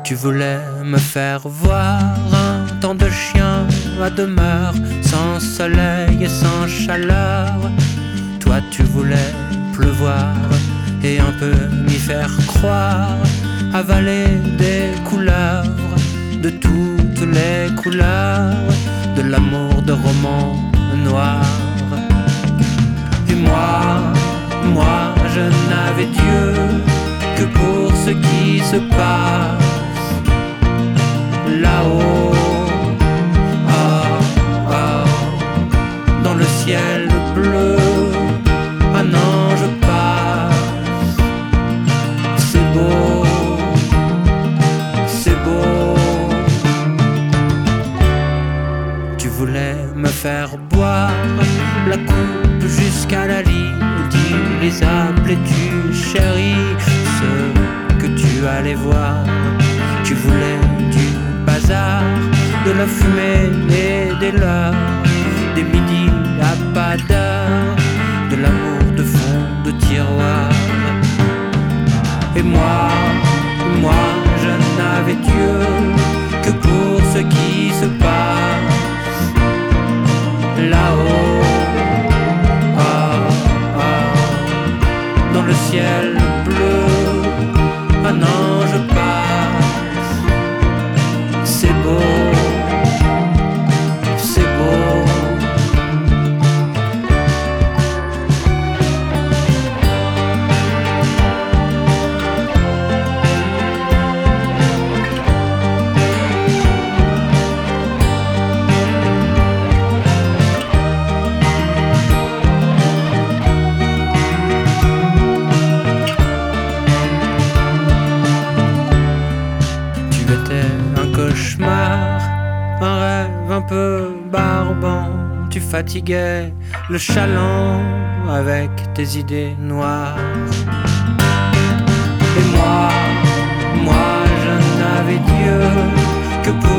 Tu voulais me faire voir un temps de chien à demeure, sans soleil et sans chaleur. Toi tu voulais pleuvoir et un peu m'y faire croire, avaler des couleuvres de toutes les couleurs, de l'amour de roman noir. Et moi je n'avais Dieu que pour ce qui se passe là-haut, dans le ciel bleu, un ange passe. C'est beau, c'est beau. Tu voulais me faire boire la coupe jusqu'à la lie, les appelais-tu chérie, ceux que tu allais voir. Tu voulais du bazar, de la fumée et des leurs, des midis à pas d'heure, de l'amour de fond de tiroir. Et moi je n'avais Dieu que pour ce qui se passe là-haut, dans le ciel bleu, un ange passe. C'est beau, c'est beau. Un rêve un peu barbant, tu fatiguais le chaland avec tes idées noires. Et moi je n'avais Dieu que pour